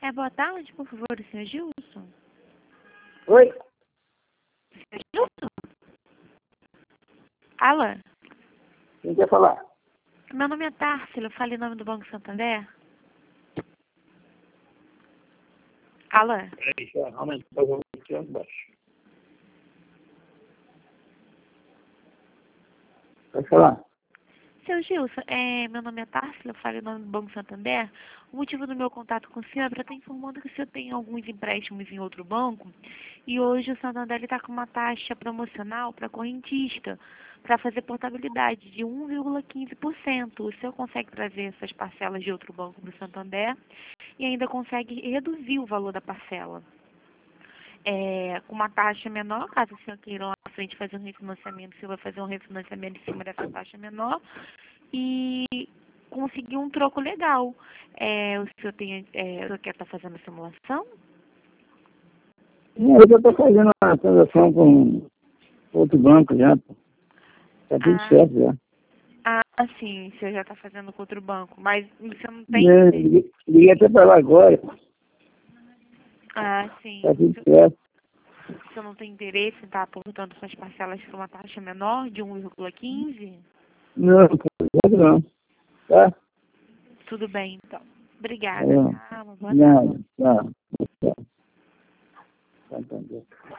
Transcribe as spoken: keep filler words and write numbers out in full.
É, boa tarde, por favor, o senhor Gilson. Oi? senhor Gilson? Alô? Quem quer falar? Meu nome é Társila, eu falo em nome do Banco Santander. Alô? Peraí, deixa eu aumentar o volume aqui lá embaixo. Pode falar? Seu Gilson, é, meu nome é Társila, eu falo em nome do Banco Santander. O motivo do meu contato com o senhor é para estar informando que o senhor tem alguns empréstimos em outro banco e hoje o Santander está com uma taxa promocional para correntista, para fazer portabilidade de um vírgula quinze por cento. O senhor consegue trazer essas parcelas de outro banco para o Santander e ainda consegue reduzir o valor da parcela. É, com uma taxa menor, caso o senhor queira lá na frente fazer um refinanciamento, o senhor vai fazer um refinanciamento em cima dessa taxa menor e conseguir um troco legal. É, o senhor, tem, é, o senhor quer estar fazendo a simulação? Não, eu já estou fazendo uma transação com outro banco já. Está tudo Ah, certo já. ah, sim, o senhor já está fazendo com outro banco, mas você não tem... É, liguei, liguei até para lá agora. Ah, sim. Está tudo O certo. senhor não tem interesse em estar aportando suas parcelas por uma taxa menor de um vírgula quinze? Não, por enquanto não. Tá? Tudo bem, então. Obrigada. É, Tá? Uma boa tarde. nada. Tá. Tá. Tá, tá, tá.